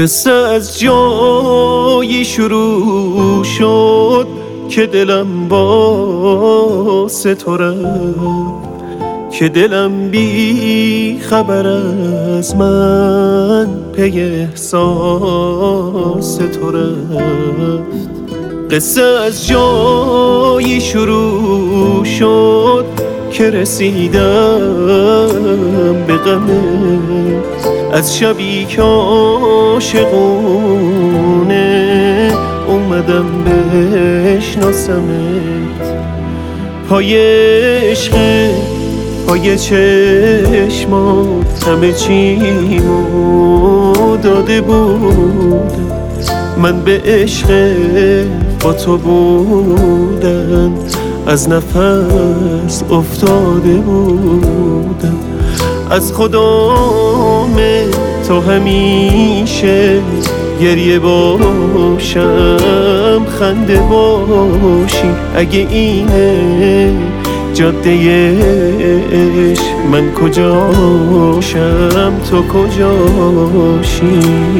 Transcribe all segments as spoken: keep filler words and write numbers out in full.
قصه از جایی شروع شد که دلم باعث تو رفت، که دلم بی خبر از من پی احساس تو رفت. قصه از جایی شروع شد که رسیدم به غمت، از شبی که عاشقونه اومدم بشناسمت. پای عشق، پای چشمات همه چیمو داده بودم، من به عشق با تو بودم از نفس افتاده بودم. از خدام تو همیشه گریه باشم خنده باشی، اگه اینه جاده عشق من کجاشم تو کجاشی.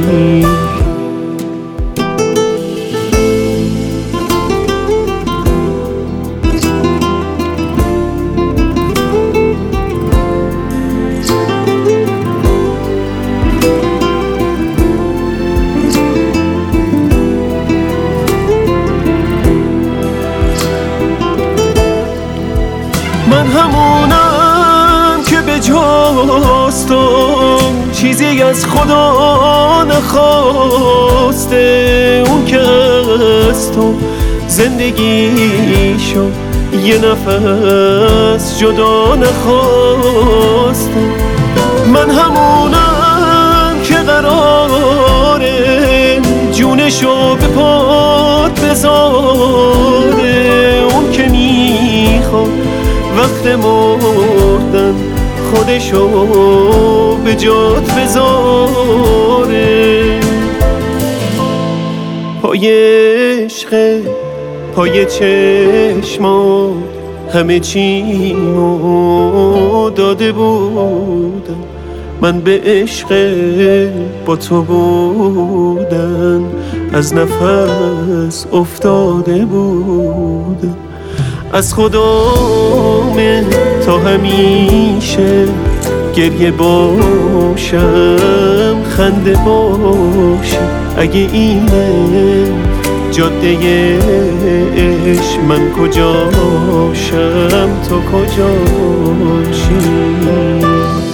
من همونم که به جاست و چیزی از خدا نخواسته، اون که از تو زندگیشو یه نفس جدا نخواسته. من همونم که قراره جونشو به پات بذاره، اون که میخواد وقت مردن خودشو به جات بذاره. پای عشق، پای چشمات همه چیمو داده بودم، من به عشق با تو بودن از نفس افتاده بودم. از خدام تا همیشه گریه باشم خنده باشی، اگه اینه جاده عشق من کجاشم تو کجاشی.